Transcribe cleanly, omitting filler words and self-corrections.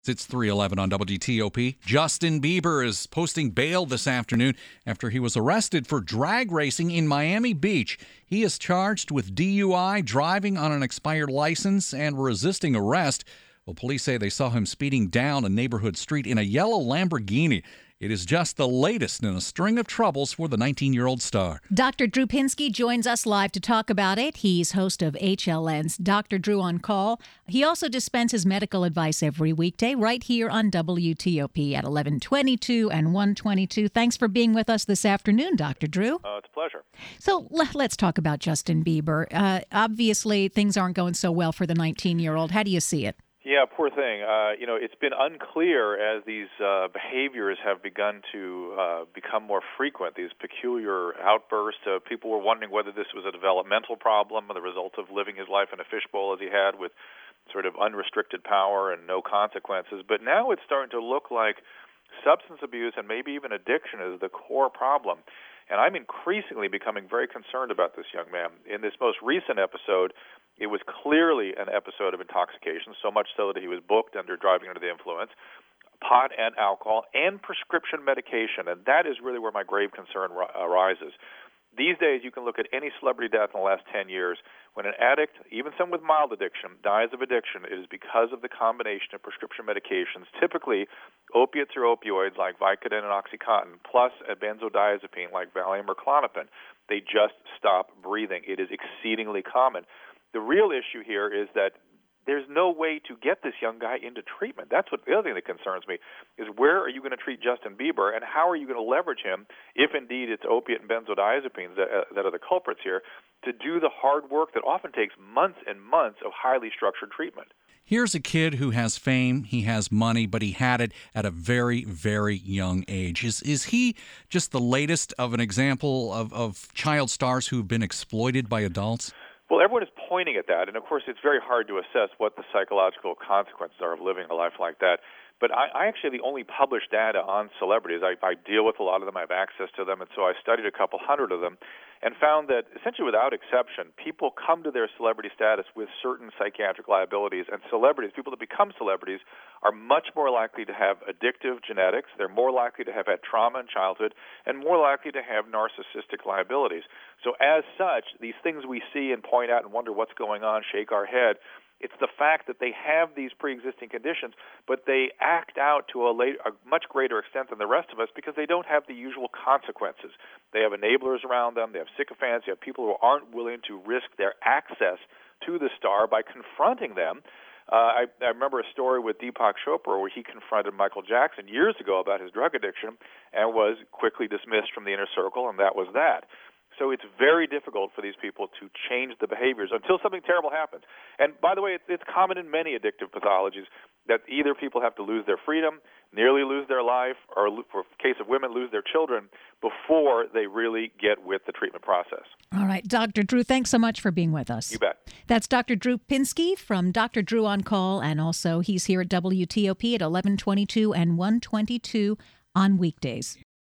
It's 3:11 on WTOP. Justin Bieber is posting bail this afternoon after he was arrested for drag racing in Miami Beach. He is charged with DUI, driving on an expired license, and resisting arrest. Well, police say they saw him speeding down a neighborhood street in a yellow Lamborghini. It is just the latest in a string of troubles for the 19-year-old star. Dr. Drew Pinsky joins us live to talk about it. He's host of HLN's Dr. Drew on Call. He also dispenses medical advice every weekday right here on WTOP at 11:22 and 1:22. Thanks for being with us this afternoon, Dr. Drew. It's a pleasure. So let's talk about Justin Bieber. Obviously, things aren't going so well for the 19-year-old. How do you see it? Yeah, poor thing. It's been unclear as these behaviors have begun to become more frequent, these peculiar outbursts. People were wondering whether this was a developmental problem or the result of living his life in a fishbowl as he had with sort of unrestricted power and no consequences. But now it's starting to look like substance abuse and maybe even addiction is the core problem. And I'm increasingly becoming very concerned about this young man. In this most recent episode, it was clearly an episode of intoxication, so much so that he was booked under driving under the influence, pot and alcohol, and prescription medication. And that is really where my grave concern arises. These days, you can look at any celebrity death in the last 10 years. When an addict, even someone with mild addiction, dies of addiction, it is because of the combination of prescription medications, typically opiates or opioids like Vicodin and OxyContin, plus a benzodiazepine like Valium or Klonopin. They just stop breathing. It is exceedingly common. The real issue here is that there's no way to get this young guy into treatment. That's what the other thing that concerns me is where are you going to treat Justin Bieber and how are you going to leverage him, if indeed it's opiate and benzodiazepines that are the culprits here, to do the hard work that often takes months and months of highly structured treatment. Here's a kid who has fame, he has money, but he had it at a very, very young age. Is he just the latest of an example of child stars who've been exploited by adults? Well, everyone is pointing at that, and of course it's very hard to assess what the psychological consequences are of living a life like that. But I actually have the only published data on celebrities. I deal with a lot of them. I have access to them, and so I studied a couple hundred of them and found that essentially without exception, people come to their celebrity status with certain psychiatric liabilities, and celebrities, people that become celebrities, are much more likely to have addictive genetics. They're more likely to have had trauma in childhood and more likely to have narcissistic liabilities. So as such, these things we see and point out and wonder what's going on, shake our head, it's the fact that they have these pre-existing conditions, but they act out to a much greater extent than the rest of us because they don't have the usual consequences. They have enablers around them. They have sycophants. You have people who aren't willing to risk their access to the star by confronting them. I remember a story with Deepak Chopra where he confronted Michael Jackson years ago about his drug addiction and was quickly dismissed from the inner circle, and that was that. So it's very difficult for these people to change the behaviors until something terrible happens. And by the way, it's common in many addictive pathologies that either people have to lose their freedom, nearly lose their life, or for case of women, lose their children before they really get with the treatment process. All right, Dr. Drew, thanks so much for being with us. You bet. That's Dr. Drew Pinsky from Dr. Drew on Call, and also he's here at WTOP at 11:22 and 1:22 on weekdays.